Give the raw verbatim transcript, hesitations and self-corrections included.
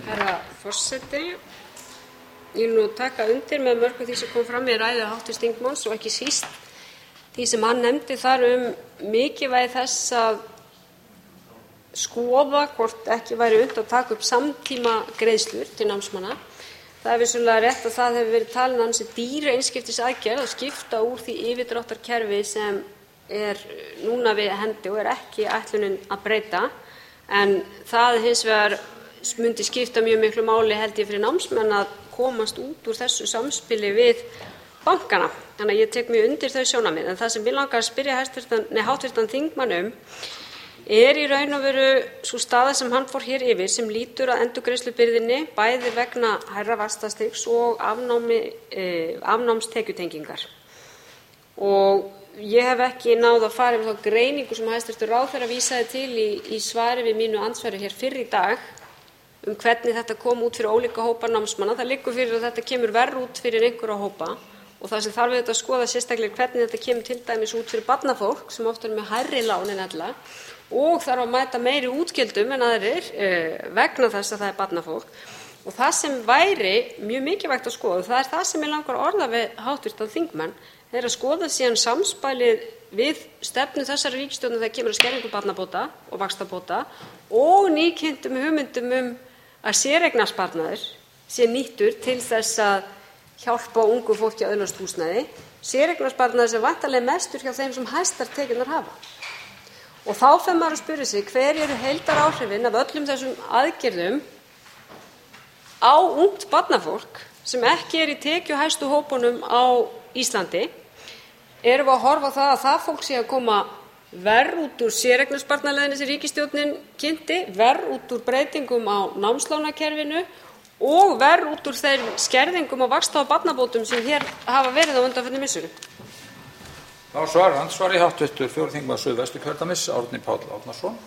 Herra forseti. Ég vil nú taka undir með mörgu því sem kom fram í ræðu háttvirts þingmanns og ekki síst því sem hann nefndi þar um mikilvægi þess að skoða hvort ekki væri unnt að taka upp samtímagreiðslur til námsmanna. Það er vissulega rétt að það hefur verið talin ansi dýr einskiptisaðgerð að skipta úr því yfirdráttarkerfi sem er núna við hendi og er ekki ætlunin að breyta, en það hins vegar myndi skipta mjög miklu máli held ég fyrir námsmenn að komast út úr þessu samspili við bankana. Þannig að ég tek mjög undir þau sjónarmið. En það sem mig langar að spyrja háttvirtan þingmann um er í raun og veru sú staða sem hann fór hér yfir sem lýtur að endurgreiðslubyrðinni bæði vegna hærra vaxtastigs og afnámi, eh, afnámstekjutengingar. Og ég hef ekki náð að fara yfir þá greiningu sem hæstvirtur ráðherra vísaði til í, í svari við mínu andsvari hér fyrr í dag um hvernig þetta kom út fyrir ólíka hópa námsmanna. Það liggur fyrir að þetta kemur verr út fyrir einhverja hópa og það sem þarf auðvitað að skoða sérstaklega hvernig þetta kemur til dæmis út fyrir barnafólk sem oft er með hærri lán en ella og þarf að mæta meiri útgjöldum en aðrir eh, vegna þess að það er barnafólk. Og það sem væri mjög mikilvægt að skoða, það er það sem ég langar að orða við háttvirtan þingmann, er að skoða síðan samspælið við stefnu þessara ríkisstjórnar þegar kemur að skerðingu barnabóta og vaxtabóta og nýkynntum hugmyndum um að séreignarsparnaður sé nýttur til þess að hjálpa ungu fólki að öðlast húsnæði, séreignarsparnaður sem væntanlega er mestur hjá þeim sem hæstar tekjurnar hafa. Og þá fer maður að spyrja sig hver eru heildaráhrifin af öllum þessum aðgerðum á ungt barnafólk sem ekki er í tekjuhæstu hópunum á Íslandi. Erum við að horfa á það að það fólk sé að koma verr út úr séreignarsparnaðarleiðinni sem ríkisstjórnin kynnti, verr út úr breytingum á námslánakerfinu og verr út úr þeim skerðingum á vaxta- og barnabótum sem hér hafa verið á undanförnum misserum? Þá svarar andsvari háttvirtur fjórði þingmaður Suðvesturkjördæmis, Árni Páll Árnason.